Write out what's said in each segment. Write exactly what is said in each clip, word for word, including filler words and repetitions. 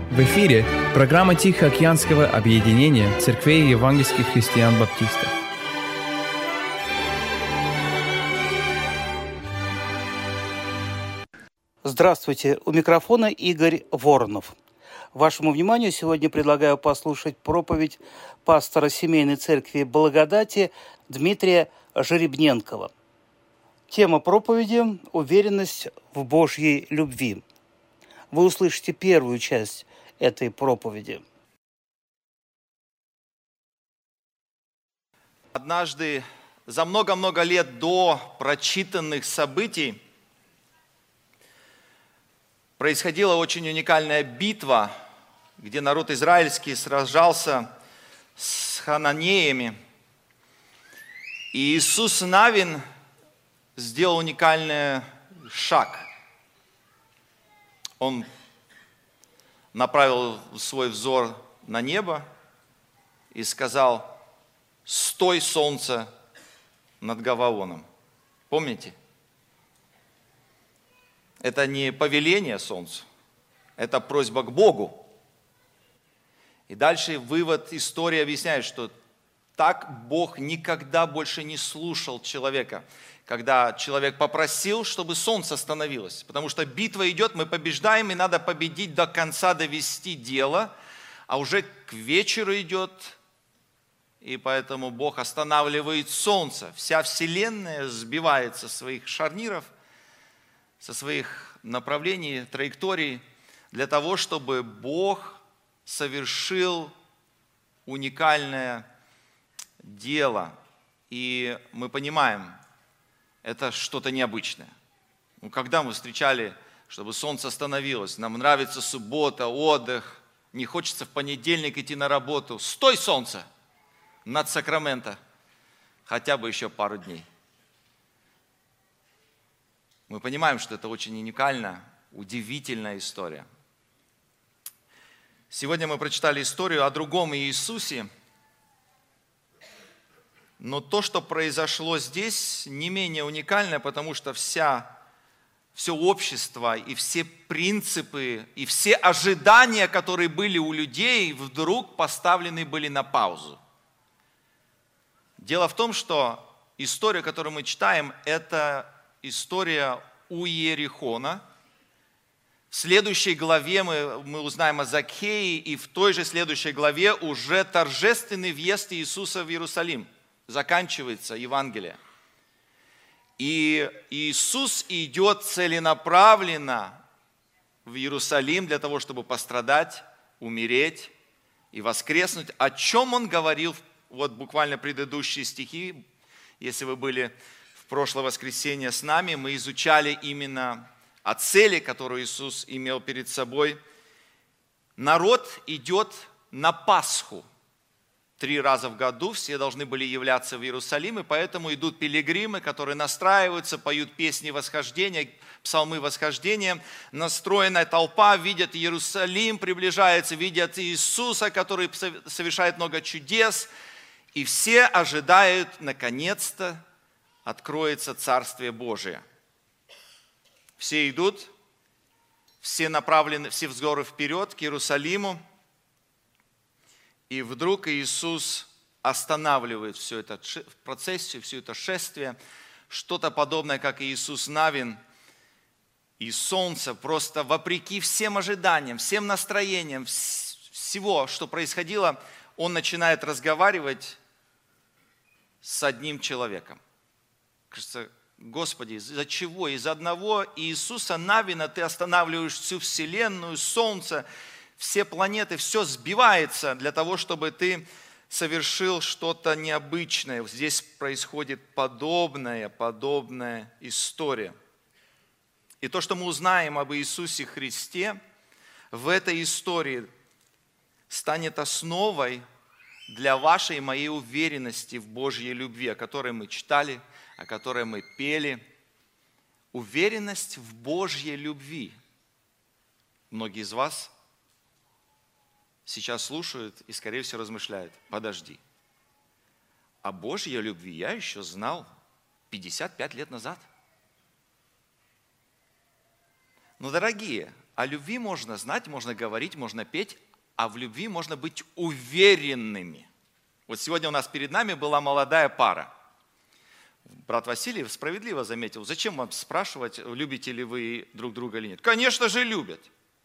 В эфире программа Тихоокеанского объединения церквей евангельских христиан-баптистов. Здравствуйте, у микрофона Игорь Воронов. Вашему вниманию сегодня предлагаю послушать проповедь пастора семейной церкви Благодати Дмитрия Жеребненкова. Тема проповеди – уверенность в Божьей любви. Вы услышите первую часть этой проповеди. Однажды, за много-много лет до прочитанных событий, происходила очень уникальная битва, где народ израильский сражался с хананеями. И Иисус Навин сделал уникальный шаг. Он направил свой взор на небо и сказал: «Стой, солнце, над Гаваоном». Помните? Это не повеление солнцу, это просьба к Богу. И дальше вывод истории объясняет, что так Бог никогда больше не слушал человека, когда человек попросил, чтобы солнце остановилось. Потому что битва идет, мы побеждаем, и надо победить до конца, довести дело, а уже к вечеру идет, и поэтому Бог останавливает солнце. Вся вселенная сбивается со своих шарниров, со своих направлений, траекторий, для того, чтобы Бог совершил уникальное дело. И мы понимаем, это что-то необычное. Ну, когда мы встречали, чтобы солнце остановилось, нам нравится суббота, отдых, не хочется в понедельник идти на работу. Стой, солнце, над Сакраменто, хотя бы еще пару дней. Мы понимаем, что это очень уникальная, удивительная история. Сегодня мы прочитали историю о другом Иисусе, но то, что произошло здесь, не менее уникальное, потому что вся, все общество и все принципы, и все ожидания, которые были у людей, вдруг поставлены были на паузу. Дело в том, что история, которую мы читаем, это история у Иерихона. В следующей главе мы, мы узнаем о Закхее, и в той же следующей главе уже торжественный въезд Иисуса в Иерусалим. Заканчивается Евангелие. И Иисус идет целенаправленно в Иерусалим для того, чтобы пострадать, умереть и воскреснуть. О чем Он говорил, вот буквально предыдущие стихи, если вы были в прошлое воскресенье с нами, мы изучали именно о цели, которую Иисус имел перед собой. Народ идет на Пасху. Три раза в году все должны были являться в Иерусалим, и поэтому идут пилигримы, которые настраиваются, поют песни восхождения, псалмы восхождения. Настроенная толпа видит Иерусалим, приближается, видят Иисуса, который совершает много чудес, и все ожидают, наконец-то, откроется Царствие Божие. Все идут, все направлены, все взоры вперед к Иерусалиму. И вдруг Иисус останавливает всю эту процессию, всю это шествие. Что-то подобное, как Иисус Навин и солнце, просто вопреки всем ожиданиям, всем настроениям, всего, что происходило, Он начинает разговаривать с одним человеком. Кажется, Господи, из-за чего? Из-за одного Иисуса Навина Ты останавливаешь всю вселенную, солнце, все планеты, все сбивается для того, чтобы Ты совершил что-то необычное. Здесь происходит подобная, подобная история. И то, что мы узнаем об Иисусе Христе, в этой истории станет основой для вашей и моей уверенности в Божьей любви, о которой мы читали, о которой мы пели. Уверенность в Божьей любви. Многие из вас сейчас слушают и, скорее всего, размышляют: подожди, о Божьей любви я еще знал пятьдесят пять лет назад. Но, дорогие, о любви можно знать, можно говорить, можно петь, а в любви можно быть уверенными. Вот сегодня у нас перед нами была молодая пара. Брат Василий справедливо заметил, зачем вам спрашивать, любите ли вы друг друга или нет. Конечно же, любят.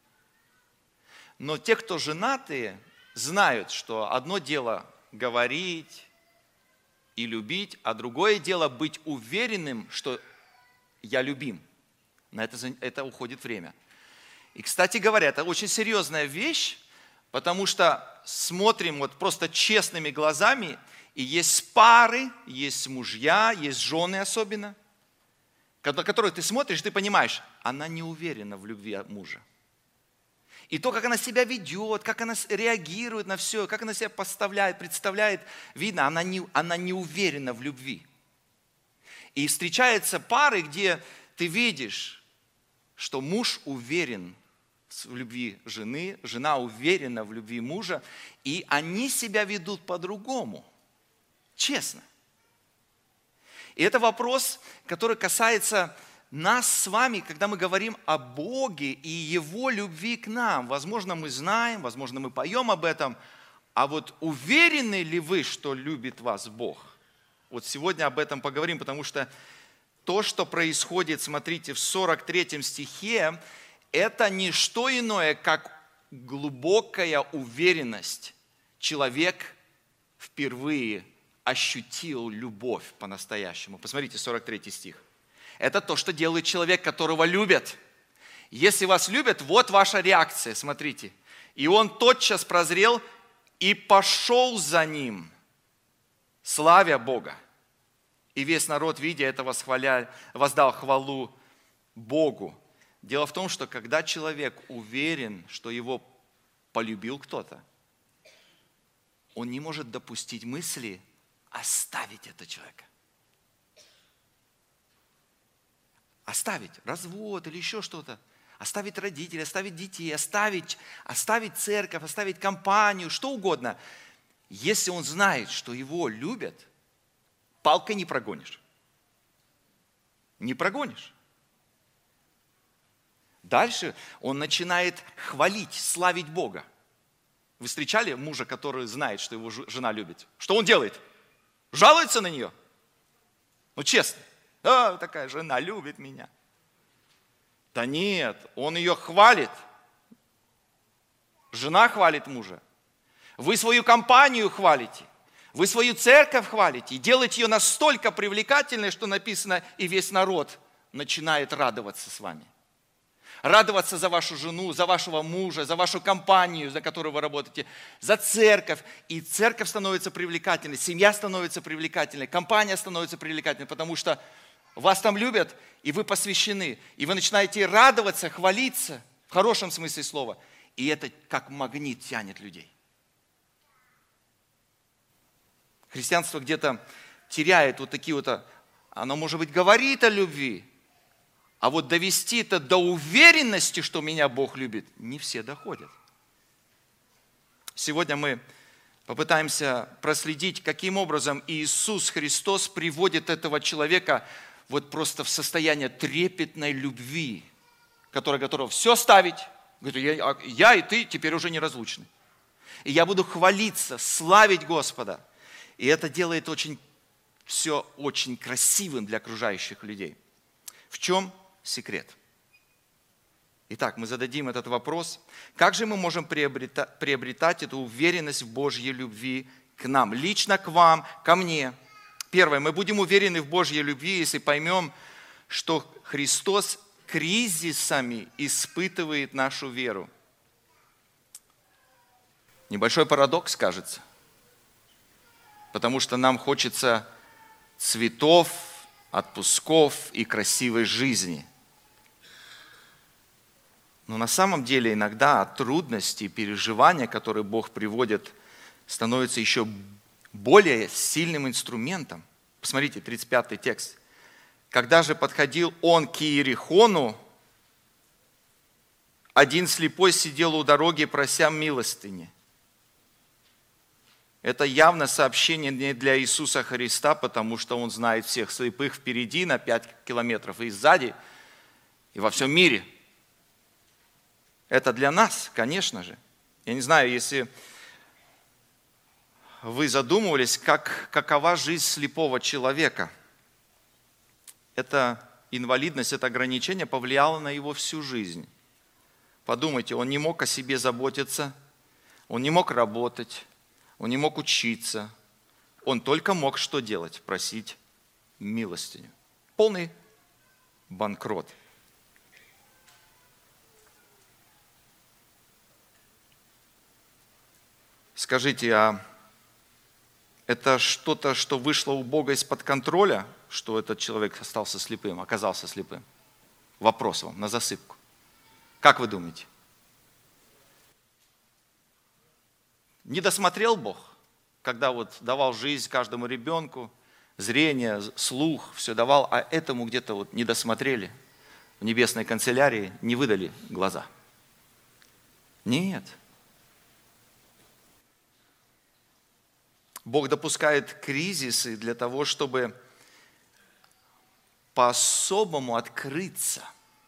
Но те, кто женатые, знают, что одно дело говорить и любить, а другое дело быть уверенным, что я любим. На это, это уходит время. И, кстати говоря, это очень серьезная вещь, потому что смотрим вот просто честными глазами, и есть пары, есть мужья, есть жены особенно, на которых ты смотришь, ты понимаешь, она не уверена в любви мужа. И то, как она себя ведет, как она реагирует на все, как она себя поставляет, представляет, видно, она не, она не уверена в любви. И встречаются пары, где ты видишь, что муж уверен в любви жены, жена уверена в любви мужа, и они себя ведут по-другому, честно. И это вопрос, который касается нас с вами, когда мы говорим о Боге и Его любви к нам. Возможно, мы знаем, возможно, мы поем об этом, а вот уверены ли вы, что любит вас Бог? Вот сегодня об этом поговорим, потому что то, что происходит, смотрите, в сорок третьем стихе, это не что иное, как глубокая уверенность. Человек впервые ощутил любовь по-настоящему. Посмотрите, сорок третий стих. Это то, что делает человек, которого любят. Если вас любят, вот ваша реакция, смотрите. И он тотчас прозрел и пошел за ним, славя Бога. И весь народ, видя это, восхваля, воздал хвалу Богу. Дело в том, что когда человек уверен, что его полюбил кто-то, он не может допустить мысли оставить этого человека. Оставить развод или еще что-то. Оставить родителей, оставить детей, оставить, оставить церковь, оставить компанию, что угодно. Если он знает, что его любят, палкой не прогонишь. Не прогонишь. Дальше он начинает хвалить, славить Бога. Вы встречали мужа, который знает, что его жена любит? Что он делает? Жалуется на нее? Ну, честно. А, такая жена любит меня. Да нет, он ее хвалит. Жена хвалит мужа. Вы свою компанию хвалите. Вы свою церковь хвалите. И делаете ее настолько привлекательной, что написано, и весь народ начинает радоваться с вами. Радоваться за вашу жену, за вашего мужа, за вашу компанию, за которую вы работаете, за церковь. И церковь становится привлекательной, семья становится привлекательной, компания становится привлекательной, потому что вас там любят, и вы посвящены. И вы начинаете радоваться, хвалиться, в хорошем смысле слова. И это как магнит тянет людей. Христианство где-то теряет вот такие вот, оно, может быть, говорит о любви, а вот довести это до уверенности, что меня Бог любит, не все доходят. Сегодня мы попытаемся проследить, каким образом Иисус Христос приводит этого человека вот просто в состояние трепетной любви, которая готова все оставить. Говорит, я, я и ты теперь уже неразлучны. И я буду хвалиться, славить Господа. И это делает очень, все очень красивым для окружающих людей. В чем секрет? Итак, мы зададим этот вопрос. Как же мы можем приобретать, приобретать эту уверенность в Божьей любви к нам, лично к вам, ко мне? Первое, мы будем уверены в Божьей любви, если поймем, что Христос кризисами испытывает нашу веру. Небольшой парадокс, кажется, потому что нам хочется цветов, отпусков и красивой жизни. Но на самом деле иногда от трудностей, переживания, которые Бог приводит, становится еще более сильным инструментом. Посмотрите, тридцать пятый текст. Когда же подходил он к Иерихону, один слепой сидел у дороги, прося милостыни. Это явно сообщение не для Иисуса Христа, потому что Он знает всех слепых впереди на пять километров и сзади, и во всем мире. Это для нас, конечно же. Я не знаю, если вы задумывались, как, какова жизнь слепого человека. Эта инвалидность, это ограничение повлияло на его всю жизнь. Подумайте, он не мог о себе заботиться, он не мог работать, он не мог учиться. Он только мог что делать? Просить милостыню. Полный банкрот. Скажите, а это что-то, что вышло у Бога из-под контроля, что этот человек остался слепым, оказался слепым? Вопрос вам на засыпку. Как вы думаете? Не досмотрел Бог, когда вот давал жизнь каждому ребенку, зрение, слух, все давал, а этому где-то вот не досмотрели, в небесной канцелярии не выдали глаза? Нет. Бог допускает кризисы для того, чтобы по-особому открыться.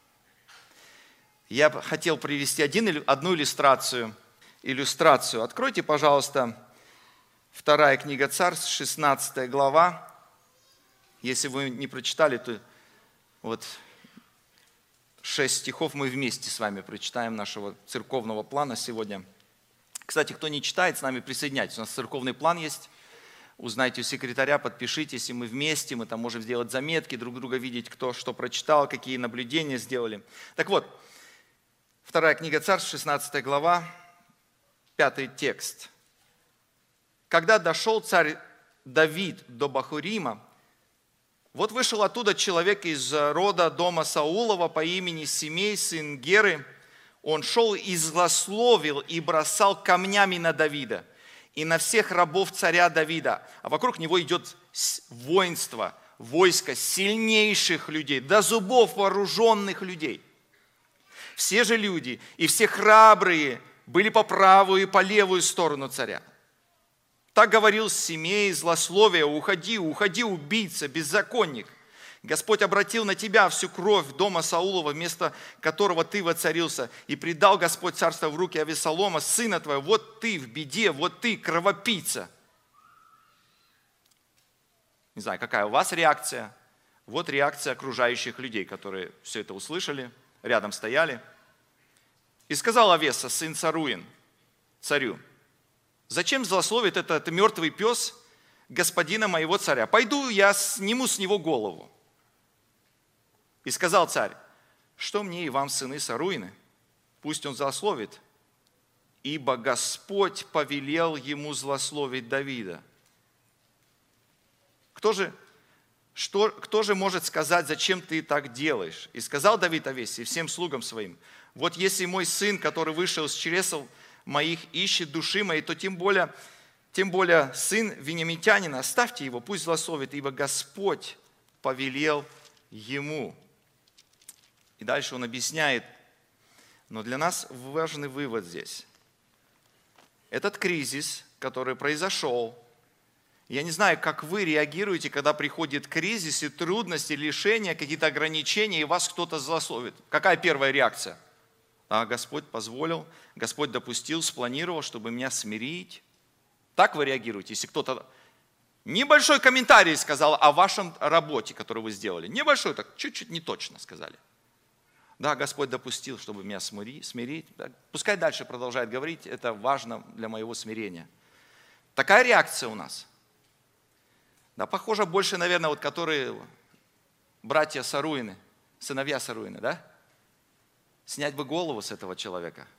Я хотел привести один, одну иллюстрацию. иллюстрацию. Откройте, пожалуйста, вторая книга Царств, шестнадцатая глава. Если вы не прочитали, то вот шесть стихов мы вместе с вами прочитаем нашего церковного плана сегодня. Кстати, кто не читает, с нами присоединяйтесь. У нас церковный план есть. Узнайте у секретаря, подпишитесь, и мы вместе, мы там можем сделать заметки, друг друга видеть, кто что прочитал, какие наблюдения сделали. Так вот, вторая книга Царств, шестнадцатая глава, пятый текст. Когда дошел царь Давид до Бахурима, вот вышел оттуда человек из рода дома Саулова по имени Симей, сын Геры. Он шел и злословил и бросал камнями на Давида и на всех рабов царя Давида. А вокруг него идет воинство, войско сильнейших людей, до зубов вооруженных людей. Все же люди и все храбрые были по правую и по левую сторону царя. Так говорил Симей, злословие: уходи, уходи, убийца, беззаконник. Господь обратил на тебя всю кровь дома Саулова, вместо которого ты воцарился, и предал Господь царство в руки Авесолома, сына твоего. Вот ты в беде, вот ты кровопийца. Не знаю, какая у вас реакция. Вот реакция окружающих людей, которые все это услышали, рядом стояли. И сказал Авеса, сын Царуин, царю: зачем злословит этот мертвый пес господина моего царя? Пойду я сниму с него голову. И сказал царь: что мне и вам, сыны Царуины? Пусть он злословит, ибо Господь повелел ему злословить Давида. Кто же, что, кто же может сказать, зачем ты так делаешь? И сказал Давид Авесе и всем слугам своим: вот если мой сын, который вышел из чресл моих, ищет души моей, то тем более, тем более сын вениамитянина, оставьте его, пусть злословит, ибо Господь повелел ему. И дальше он объясняет, но для нас важный вывод здесь. Этот кризис, который произошел, я не знаю, как вы реагируете, когда приходит кризис и трудности, лишения, какие-то ограничения, и вас кто-то злословит. Какая первая реакция? А Господь позволил, Господь допустил, спланировал, чтобы меня смирить. Так вы реагируете, если кто-то небольшой комментарий сказал о вашем работе, которую вы сделали. Небольшой, так чуть-чуть не точно сказали. Да, Господь допустил, чтобы меня смирить. Пускай дальше продолжает говорить, это важно для моего смирения. Такая реакция у нас. Да, похоже больше, наверное, вот которые братья Царуины, сыновья Царуины, да? Снять бы голову с этого человека.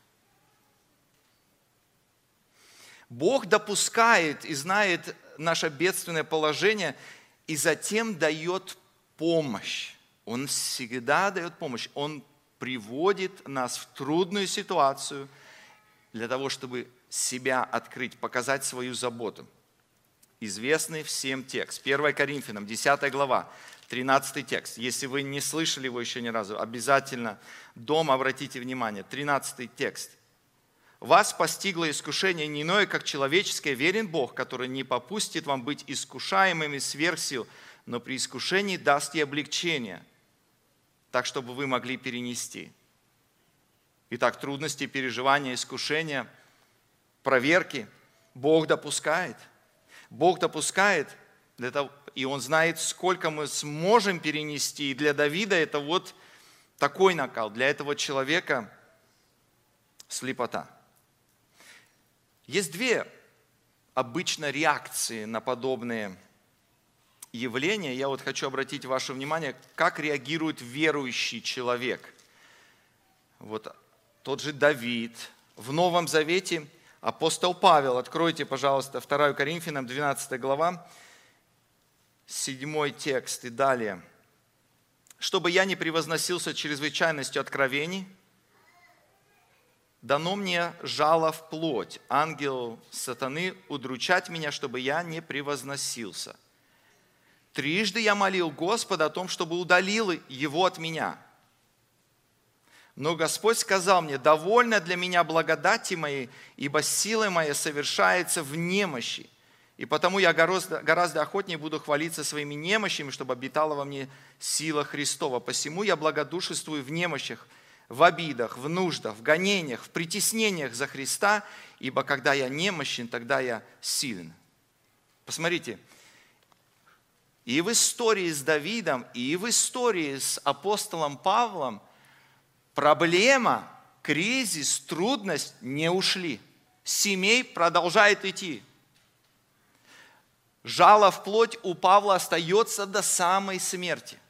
Бог допускает и знает наше бедственное положение, и затем дает помощь. Он всегда дает помощь. Он приводит нас в трудную ситуацию для того, чтобы себя открыть, показать свою заботу. Известный всем текст. первое Коринфянам, десятая глава, тринадцатый текст. Если вы не слышали его еще ни разу, обязательно дома обратите внимание. тринадцатый текст. «Вас постигло искушение не иное, как человеческое, верен Бог, который не попустит вам быть искушаемыми сверх сил, но при искушении даст и облегчение, так, чтобы вы могли перенести». Итак, трудности, переживания, искушения, проверки Бог допускает. Бог допускает, для того, и Он знает, сколько мы сможем перенести. И для Давида это вот такой накал, для этого человека слепота. Есть две обычно реакции на подобные явления. Я вот хочу обратить ваше внимание, как реагирует верующий человек. Вот тот же Давид. В Новом Завете апостол Павел, откройте, пожалуйста, вторая Коринфянам, двенадцатая глава, седьмой текст и далее. «Чтобы я не превозносился чрезвычайностью откровений, дано мне жало в плоть, ангел сатаны, удручать меня, чтобы я не превозносился. Трижды я молил Господа о том, чтобы удалил его от меня. Но Господь сказал мне: довольно для меня благодати моей, ибо сила моя совершается в немощи. И потому я гораздо, гораздо охотнее буду хвалиться своими немощами, чтобы обитала во мне сила Христова. Посему я благодушествую в немощах, в обидах, в нуждах, в гонениях, в притеснениях за Христа, ибо когда я немощен, тогда я силен». Посмотрите, и в истории с Давидом, и в истории с апостолом Павлом проблема, кризис, трудность не ушли. Семей продолжает идти. Жало в плоть у Павла остается до самой смерти.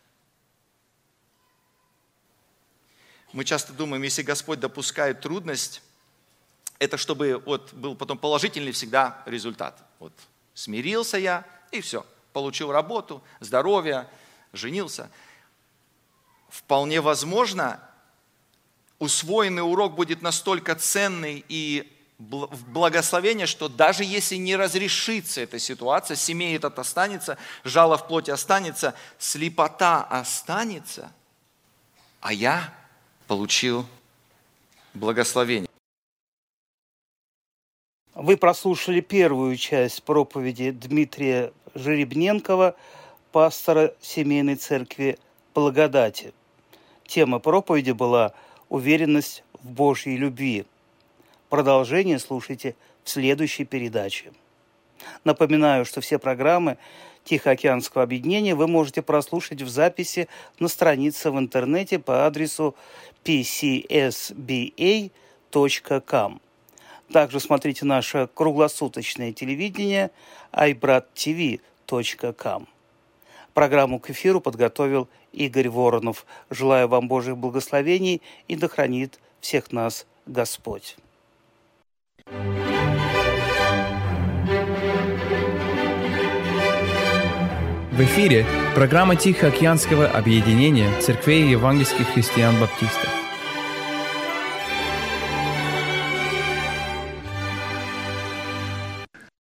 Мы часто думаем, если Господь допускает трудность, это чтобы вот был потом положительный всегда результат. Вот смирился я, и все. Получил работу, здоровье, женился. Вполне возможно, усвоенный урок будет настолько ценный и благословение, что даже если не разрешится эта ситуация, семей этот останется, жало в плоти останется, слепота останется, а я получил благословение. Вы прослушали первую часть проповеди Дмитрия Жеребненкова, пастора семейной церкви Благодати. Тема проповеди была «Уверенность в Божьей любви». Продолжение слушайте в следующей передаче. Напоминаю, что все программы Тихоокеанского объединения вы можете прослушать в записи на странице в интернете по адресу пи си эс би эй точка ком. Также смотрите наше круглосуточное телевидение ай брат ти ви точка ком. Программу к эфиру подготовил Игорь Воронов. Желаю вам Божьих благословений, и да хранит всех нас Господь. В эфире программа Тихоокеанского объединения церквей евангельских христиан-баптистов.